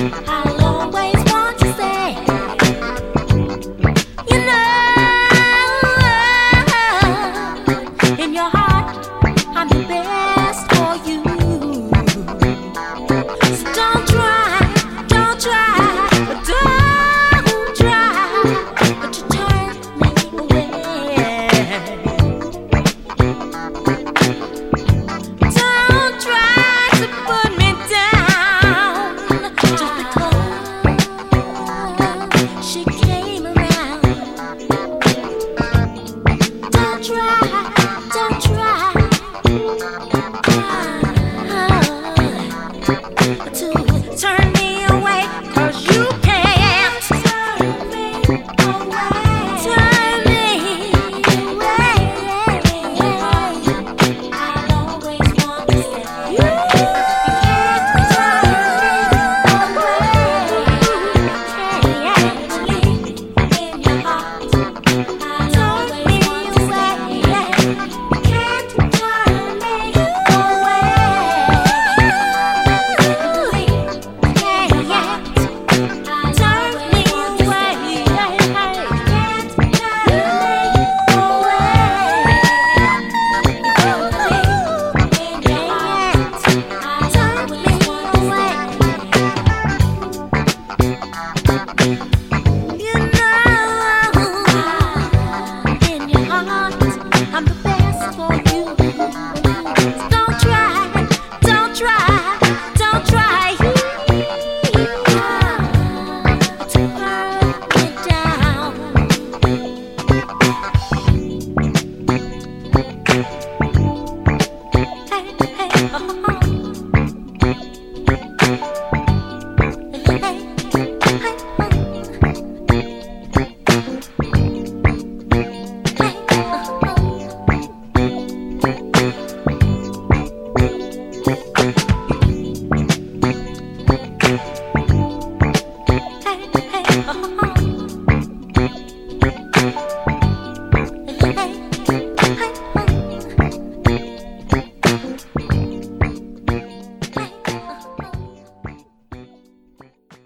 I'll always want to say, you know, in your heart, I'm the best for you. So don't try, don't try, but don't try, but you turn me away. Don't try to put me down just because she came around. Don't try, don't try to turn me away, 'cause you can't turn me away. Turn me away. I'll always want to say, you can't turn me away. Can't leave in your heart. I'll always want to say, can't turn me away. I'm the best for you. Don't try, don't try, don't try to burn me down. Hey, hey, oh, oh. Hey.